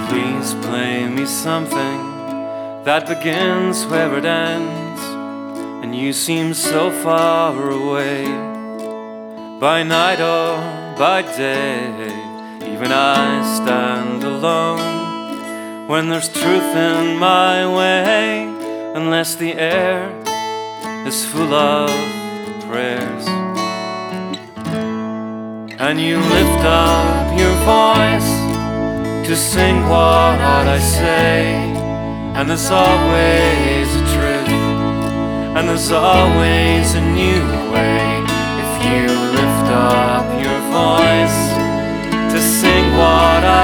Please play me something that begins where it ends, and you seem so far away. By night or by day, even I stand alone when there's truth in my way, unless the air is full of prayers. And you lift up your voice to sing what I say, and there's always a truth, and there's always a new way. If you lift up your voice to sing what